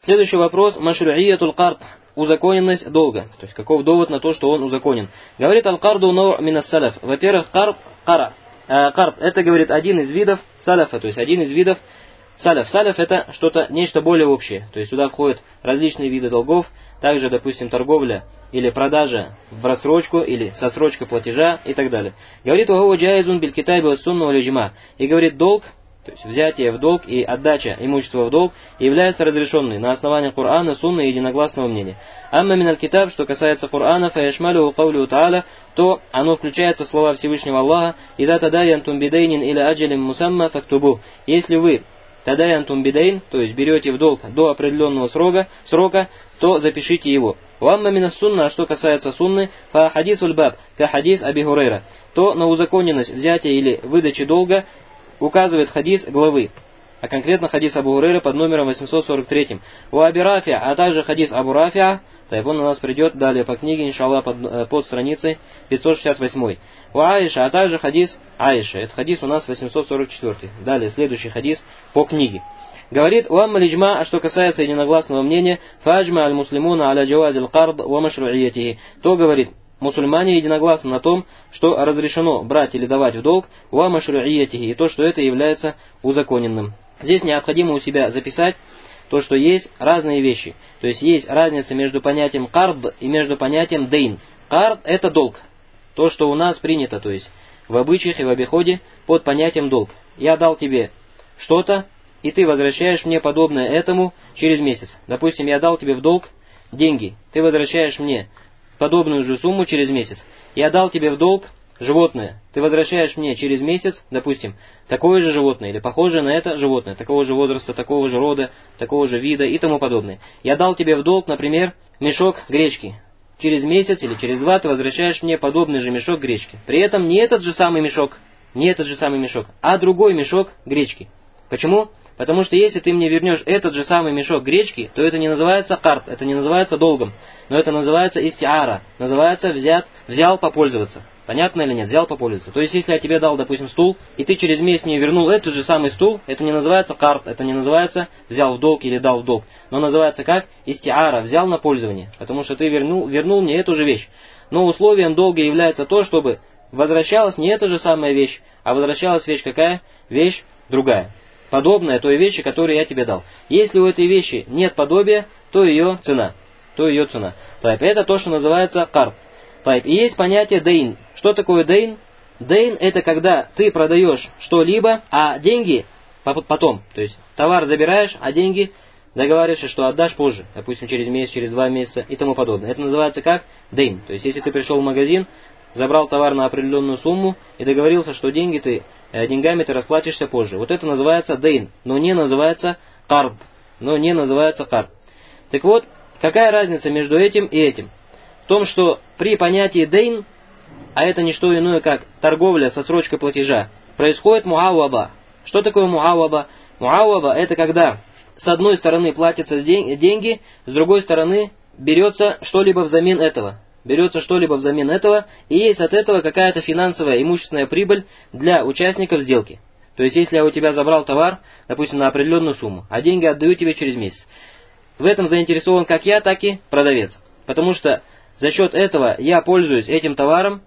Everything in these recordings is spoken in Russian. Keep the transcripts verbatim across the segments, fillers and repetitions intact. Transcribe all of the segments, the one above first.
Следующий вопрос. Машруиятуль кард. Узаконенность долга. То есть каков довод на то, что он узаконен. Говорит аль-карду нау' мин ас-салаф. Во-первых, кард, кара. Э, кард это, говорит, один из видов салафа, то есть один из видов салаф. Салаф это что-то, нечто более общее. То есть сюда входят различные виды долгов. Также, допустим, торговля или продажа в рассрочку или со срочкой платежа и так далее. Говорит угу джаизун биль китаби ва сунна валь иджма. И говорит долг, то есть взятие в долг и отдача имущества в долг является разрешенной на основании Корана, Сунны и единогласного мнения. Амма миналь китаб, что касается Корана, фаяшмалю каулю та'аля, то оно включается в слова Всевышнего Аллаха, ида тадаянтум бидейнин или аджалим мусамма фактубу. Если вы тадаянтум бидейн, то есть берете в долг до определенного срока, срока, то запишите его. Уамма минас сунна, а что касается сунны, фа хадисуль баб, ка хадис Аби Хурейра, то на узаконенность взятия или выдачи долга указывает хадис главы, а конкретно хадис Абу Хурейра под номером восемьсот сорок три. У Аби Рафиа, а также хадис Абу Рафиа, так он у нас придет далее по книге, иншаллах, под, под страницей пятьсот шестьдесят восемь. У Аиша, а также хадис Аиша, это хадис у нас восемьсот сорок четыре. Далее следующий хадис по книге. Говорит, уамма лиджма, а что касается единогласного мнения, фаджма аль-муслимуна аля джавазил кард ва машруиятихи, то говорит, мусульмане единогласны на том, что разрешено брать или давать в долг ва машруиятихи, и то, что это является узаконенным. Здесь необходимо у себя записать то, что есть разные вещи. То есть есть разница между понятием кард и между понятием дейн. Кард это долг. То, что у нас принято, то есть в обычаях и в обиходе под понятием долг. Я дал тебе что-то, и ты возвращаешь мне подобное этому через месяц. Допустим, я дал тебе в долг деньги, ты возвращаешь мне подобную же сумму через месяц. Я дал тебе в долг животное, ты возвращаешь мне через месяц, допустим, такое же животное или похожее на это животное, такого же возраста, такого же рода, такого же вида и тому подобное. Я дал тебе в долг, например, мешок гречки. Через месяц или через два ты возвращаешь мне подобный же мешок гречки. При этом не этот же самый мешок, не этот же самый мешок, а другой мешок гречки. Почему? Потому что если ты мне вернешь этот же самый мешок гречки, то это не называется карт, это не называется долгом, но это называется истиара, называется взят, взял попользоваться. Понятно или нет? Взял попользоваться. То есть если я тебе дал, допустим, стул, и ты через месяц мне вернул этот же самый стул, это не называется карт, это не называется взял в долг или дал в долг, но называется как истиара, взял на пользование, потому что ты вернул, вернул мне эту же вещь. Но условием долга является то, чтобы возвращалась не эта же самая вещь, а возвращалась вещь какая? Вещь другая. Подобная той вещи, которую я тебе дал. Если у этой вещи нет подобия, то ее цена. То ее цена. Тайп. Это то, что называется карт. Тайп. И есть понятие дейн. Что такое дейн? Дейн это когда ты продаешь что-либо, а деньги потом. То есть товар забираешь, а деньги договариваешься, что отдашь позже. Допустим, через месяц, через два месяца и тому подобное. Это называется как дейн. То есть если ты пришел в магазин, забрал товар на определенную сумму и договорился, что деньги ты, э, деньгами ты расплатишься позже. Вот это называется дейн, но не называется кард. Но не называется кард. Так вот, какая разница между этим и этим? В том, что при понятии дейн, а это не что иное, как торговля со срочкой платежа, происходит муаваба. Что такое муаваба? Муаваба это когда с одной стороны платятся деньги, с другой стороны берется что-либо взамен этого. Берется что-либо взамен этого, и есть от этого какая-то финансовая имущественная прибыль для участников сделки. То есть, если я у тебя забрал товар, допустим, на определенную сумму, а деньги отдаю тебе через месяц. В этом заинтересован как я, так и продавец. Потому что за счет этого я пользуюсь этим товаром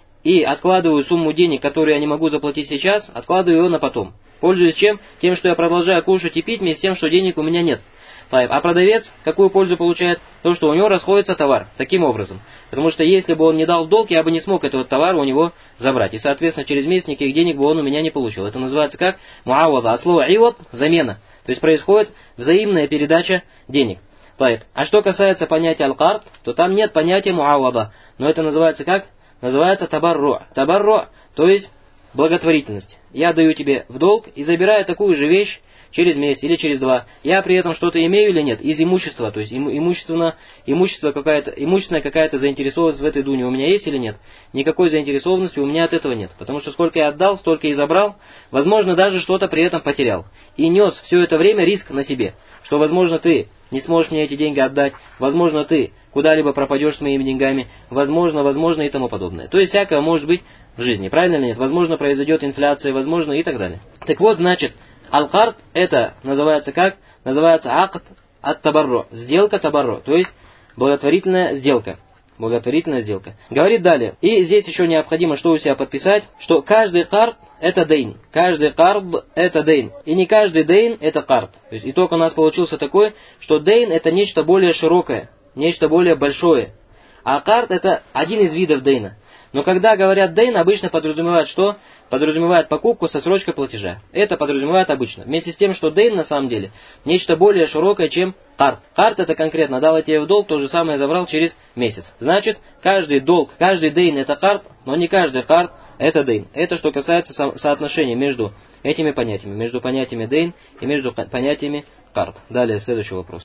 и откладываю сумму денег, которую я не могу заплатить сейчас, откладываю ее на потом. Пользуюсь чем? Тем, что я продолжаю кушать и пить вместе с тем, что денег у меня нет. А продавец какую пользу получает? То, что у него расходится товар. Таким образом. Потому что если бы он не дал в долг, я бы не смог этого товара у него забрать. И, соответственно, через месяц никаких денег бы он у меня не получил. Это называется как муавада. А слово ивад – замена. То есть происходит взаимная передача денег. А что касается понятия аль-кард, то там нет понятия муавада. Но это называется как? Называется табарру. Табарру, то есть благотворительность. Я даю тебе в долг и забираю такую же вещь через месяц или через два. Я при этом что-то имею или нет? Из имущества. То есть имущественно, имущество какая-то, имущественная какая-то заинтересованность в этой дуне у меня есть или нет? Никакой заинтересованности у меня от этого нет. Потому что сколько я отдал, столько и забрал. Возможно, даже что-то при этом потерял. И нес все это время риск на себе. Что, возможно, ты не сможешь мне эти деньги отдать. Возможно, ты куда-либо пропадешь с моими деньгами. Возможно, возможно и тому подобное. То есть всякое может быть в жизни. Правильно или нет? Возможно, произойдет инфляция, возможно и так далее. Так вот, значит, аль-кард это называется как? Называется акд ат-табарру. Сделка табарру. То есть благотворительная сделка. Благотворительная сделка. Говорит далее. И здесь еще необходимо, что у себя подписать, что каждый кард это дейн. Каждый кард это дейн. И не каждый дейн это кард. То есть итог у нас получился такой, что дейн это нечто более широкое, нечто более большое. А кард это один из видов дейна. Но когда говорят дейн, обычно подразумевают что? Подразумевают покупку со срочкой платежа. Это подразумевают обычно. Вместе с тем, что дейн на самом деле нечто более широкое, чем кард. Кард это конкретно дал я тебе в долг, то же самое забрал через месяц. Значит, каждый долг, каждый дейн это кард, но не каждый кард это дейн. Это что касается со- соотношения между этими понятиями. Между понятиями дейн и между понятиями кард. Далее, следующий вопрос.